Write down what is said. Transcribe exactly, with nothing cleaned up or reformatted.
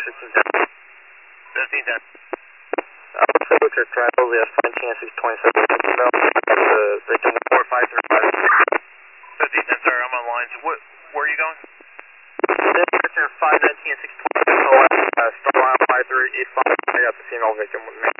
sixteen ten. fifteen ten. Uh, let's say with your travel, we have nineteen six twenty-seven. The victim four five three five. fifteen ten, sir, I'm on line. So what, where are you going? Victim five nineteen six twenty-seven, uh, Starline five three eight five. I got the female victim with me.